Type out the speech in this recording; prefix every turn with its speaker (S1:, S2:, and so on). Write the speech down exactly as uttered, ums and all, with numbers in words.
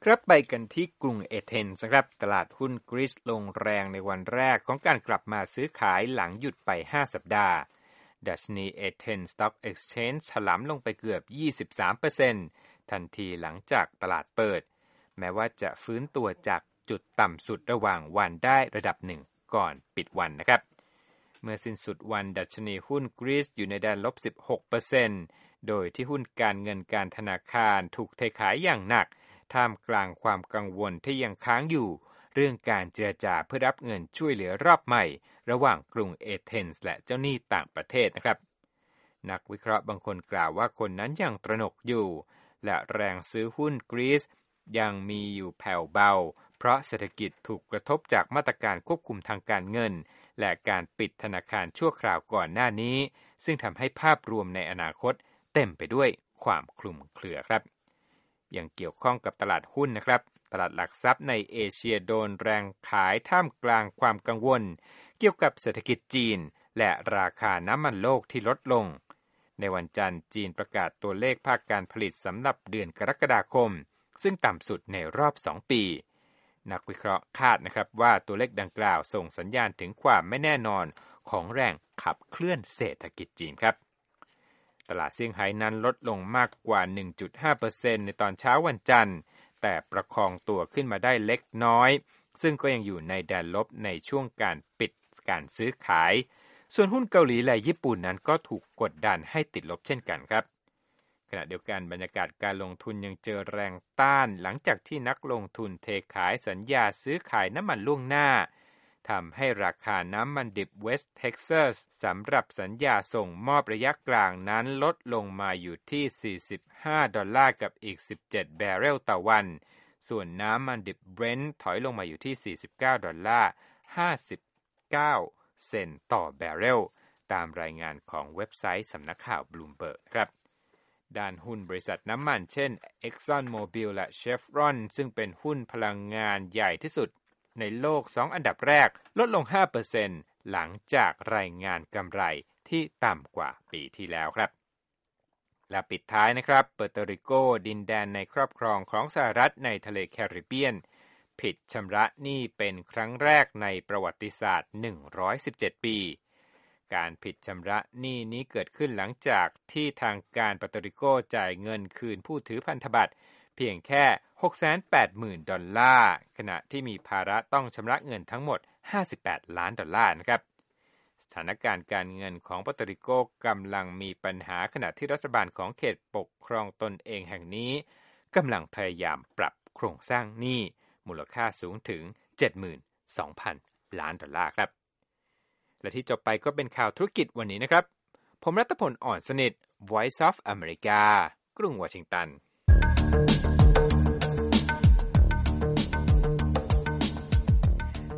S1: ครับไปกันที่กรุงเอเธนส์ครับตลาดหุ้นกรีซลงแรงในวันแรกของการกลับมาซื้อขายหลังหยุดไปห้าสัปดาห์ดัชนีเอเธนส์ Stock Exchange ถลำลงไปเกือบ ยี่สิบสามเปอร์เซ็นต์ ทันทีหลังจากตลาดเปิดแม้ว่าจะฟื้นตัวจากจุดต่ำสุดระหว่างวันได้ระดับหนึ่งก่อนปิดวันนะครับเมื่อสิ้นสุดวันดัชนีหุ้นกรีซอยู่ในแดนลบ สิบหกเปอร์เซ็นต์ โดยที่หุ้นการเงินการธนาคารถูกเทขายอย่างหนักท่ามกลางความกังวลที่ยังค้างอยู่เรื่องการเจรจาเพื่อรับเงินช่วยเหลือรอบใหม่ระหว่างกรุงเอเธนส์และเจ้าหนี้ต่างประเทศนะครับนักวิเคราะห์บางคนกล่าวว่าคนนั้นยังตระหนกอยู่และแรงซื้อหุ้นกรีซยังมีอยู่แผ่วเบาเพราะเศรษฐกิจถูกกระทบจากมาตรการควบคุมทางการเงินและการปิดธนาคารชั่วคราวก่อนหน้านี้ซึ่งทำให้ภาพรวมในอนาคตเต็มไปด้วยความคลุมเครือครับยังเกี่ยวข้องกับตลาดหุ้นนะครับตลาดหลักทรัพย์ในเอเชียโดนแรงขายท่ามกลางความกังวลเกี่ยวกับเศรษฐกิจจีนและราคาน้ำมันโลกที่ลดลงในวันจันทร์จีนประกาศตัวเลขภาคการผลิตสำหรับเดือนกรกฎาคมซึ่งต่ำสุดในรอบสองปีนักวิเคราะห์คาดนะครับว่าตัวเลขดังกล่าวส่งสัญญาณถึงความไม่แน่นอนของแรงขับเคลื่อนเศรษฐกิจจีนครับตลาดเซี่ยงไฮ้นั้นลดลงมากกว่า หนึ่งจุดห้าเปอร์เซ็นต์ ในตอนเช้าวันจันทร์แต่ประคองตัวขึ้นมาได้เล็กน้อยซึ่งก็ยังอยู่ในแดนลบในช่วงการปิดการซื้อขายส่วนหุ้นเกาหลีและญี่ปุ่นนั้นก็ถูกกดดันให้ติดลบเช่นกันครับขณะเดียวกันบรรยากาศการลงทุนยังเจอแรงต้านหลังจากที่นักลงทุนเทขายสัญญาซื้อขายน้ำมันล่วงหน้าทำให้ราคาน้ำมันดิบเวสต์เท็กซัสสำหรับสัญญาส่งมอบระยะกลางนั้นลดลงมาอยู่ที่สี่สิบห้าดอลลาร์กับอีกสิบเจ็ดแบเรลต่อวันส่วนน้ำมันดิบเบรนท์ถอยลงมาอยู่ที่สี่สิบเก้าดอลลาร์ห้าสิบเก้าเซนต์ต่อแบเรลตามรายงานของเว็บไซต์สำนักข่าว Bloomberg ครับด้านหุ้นบริษัทน้ำมันเช่น Exxon Mobil และ Chevron ซึ่งเป็นหุ้นพลังงานใหญ่ที่สุดในโลกสองอันดับแรกลดลง ห้าเปอร์เซ็นต์ หลังจากรายงานกำไรที่ต่ำกว่าปีที่แล้วครับและปิดท้ายนะครับเปอร์โตริโกดินแดนในครอบครองของสหรัฐในทะเลแคริบเบียนผิดชำระหนี้เป็นครั้งแรกในประวัติศาสตร์หนึ่งร้อยสิบเจ็ดปีการผิดชำระหนี้นี้เกิดขึ้นหลังจากที่ทางการเปอร์โตริโกจ่ายเงินคืนผู้ถือพันธบัตรเพียงแค่ หกแสนแปดหมื่น ดอลลาร์ขณะที่มีภาระต้องชำระเงินทั้งหมดห้าสิบแปดล้านดอลลาร์นะครับสถานการณ์การเงินของเปอร์โตริโกกำลังมีปัญหาขณะที่รัฐบาลของเขตปกครองตนเองแห่งนี้กำลังพยายามปรับโครงสร้างหนี้มูลค่าสูงถึง เจ็ดหมื่นสองพัน ล้านดอลลาร์ครับและที่จบไปก็เป็นข่าวธุรกิจวันนี้นะครับผมรัตพล อ่อนสนิท Voice of America กรุงวอชิงตัน